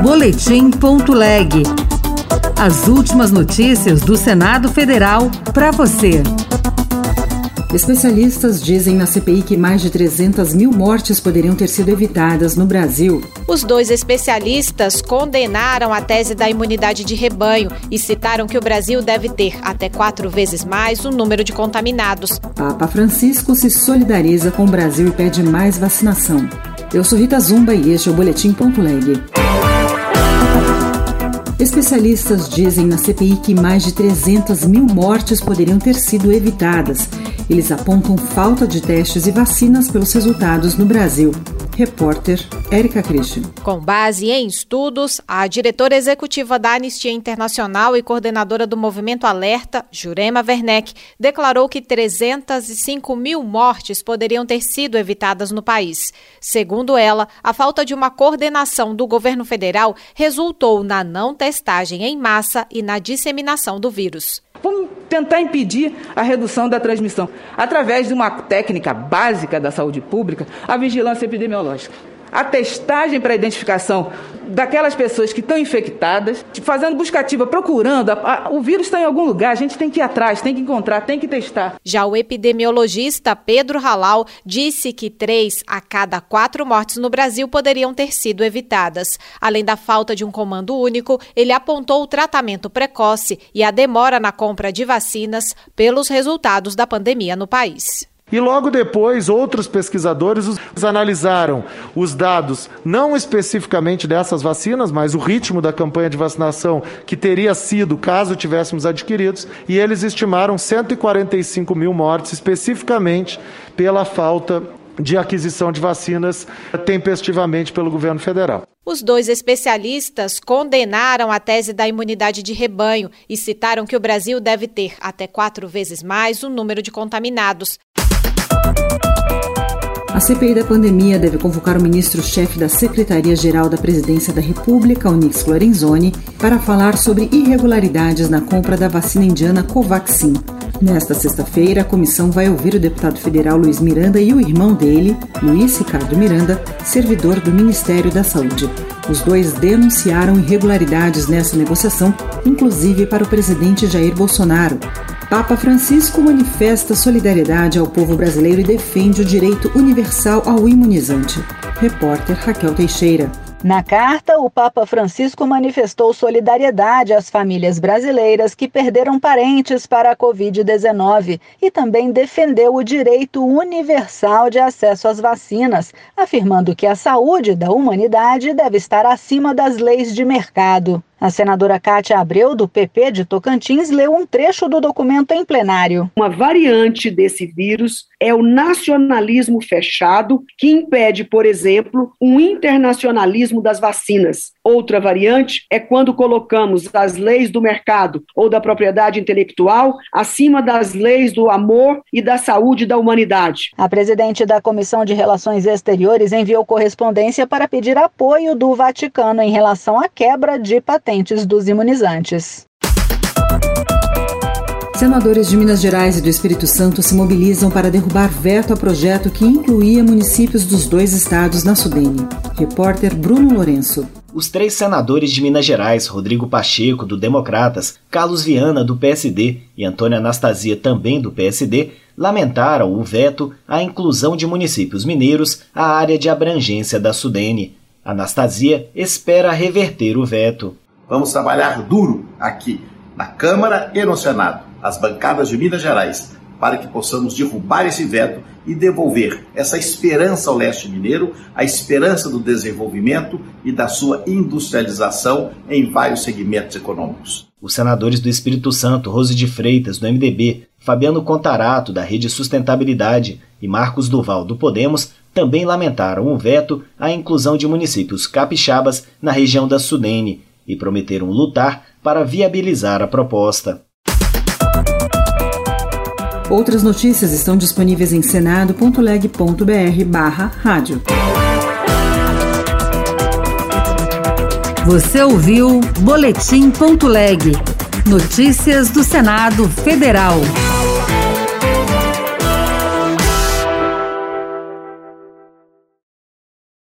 Boletim.leg. As últimas notícias do Senado Federal para você. Especialistas dizem na CPI que mais de 300 mil mortes poderiam ter sido evitadas no Brasil. Os dois especialistas condenaram a tese da imunidade de rebanho e citaram que o Brasil deve ter até 4 vezes mais o número de contaminados. Papa Francisco se solidariza com o Brasil e pede mais vacinação. Eu sou Rita Zumba e este é o Boletim.leg. Especialistas dizem na CPI que mais de 300 mil mortes poderiam ter sido evitadas. Eles apontam falta de testes e vacinas pelos resultados no Brasil. Repórter Érica Christian. Com base em estudos, a diretora executiva da Anistia Internacional e coordenadora do Movimento Alerta, Jurema Werneck, declarou que 305 mil mortes poderiam ter sido evitadas no país. Segundo ela, a falta de uma coordenação do governo federal resultou na não testagem em massa e na disseminação do vírus. Vamos tentar impedir a redução da transmissão através de uma técnica básica da saúde pública, a vigilância epidemiológica. A testagem para a identificação daquelas pessoas que estão infectadas, fazendo busca ativa, procurando, o vírus está em algum lugar, a gente tem que ir atrás, tem que encontrar, tem que testar. Já o epidemiologista Pedro Halal disse que 3 a cada 4 mortes no Brasil poderiam ter sido evitadas. Além da falta de um comando único, ele apontou o tratamento precoce e a demora na compra de vacinas pelos resultados da pandemia no país. E logo depois, outros pesquisadores analisaram os dados, não especificamente dessas vacinas, mas o ritmo da campanha de vacinação que teria sido caso tivéssemos adquiridos, e eles estimaram 145 mil mortes, especificamente pela falta de aquisição de vacinas tempestivamente pelo governo federal. Os dois especialistas condenaram a tese da imunidade de rebanho e citaram que o Brasil deve ter até 4 vezes mais o número de contaminados. A CPI da pandemia deve convocar o ministro-chefe da Secretaria-Geral da Presidência da República, Onyx Lorenzoni, para falar sobre irregularidades na compra da vacina indiana Covaxin. Nesta sexta-feira, a comissão vai ouvir o deputado federal Luiz Miranda e o irmão dele, Luiz Ricardo Miranda, servidor do Ministério da Saúde. Os dois denunciaram irregularidades nessa negociação, inclusive para o presidente Jair Bolsonaro. Papa Francisco manifesta solidariedade ao povo brasileiro e defende o direito universal ao imunizante. Repórter Raquel Teixeira. Na carta, o Papa Francisco manifestou solidariedade às famílias brasileiras que perderam parentes para a Covid-19 e também defendeu o direito universal de acesso às vacinas, afirmando que a saúde da humanidade deve estar acima das leis de mercado. A senadora Cátia Abreu, do PP de Tocantins, leu um trecho do documento em plenário. Uma variante desse vírus é o nacionalismo fechado, que impede, por exemplo, um internacionalismo das vacinas. Outra variante é quando colocamos as leis do mercado ou da propriedade intelectual acima das leis do amor e da saúde da humanidade. A presidente da Comissão de Relações Exteriores enviou correspondência para pedir apoio do Vaticano em relação à quebra de patentes dos imunizantes. Senadores de Minas Gerais e do Espírito Santo se mobilizam para derrubar veto a projeto que incluía municípios dos 2 estados na Sudene. Repórter Bruno Lourenço. Os 3 senadores de Minas Gerais, Rodrigo Pacheco, do Democratas, Carlos Viana, do PSD e Antônia Anastasia, também do PSD, lamentaram o veto à inclusão de municípios mineiros à área de abrangência da Sudene. Anastasia espera reverter o veto. Vamos trabalhar duro aqui, na Câmara e no Senado, as bancadas de Minas Gerais, para que possamos derrubar esse veto e devolver essa esperança ao leste mineiro, a esperança do desenvolvimento e da sua industrialização em vários segmentos econômicos. Os senadores do Espírito Santo, Rose de Freitas, do MDB, Fabiano Contarato, da Rede Sustentabilidade, e Marcos Duval, do Podemos, também lamentaram o veto à inclusão de municípios capixabas na região da Sudene e prometeram lutar para viabilizar a proposta. Outras notícias estão disponíveis em senado.leg.br/rádio. Você ouviu Boletim.leg. Notícias do Senado Federal.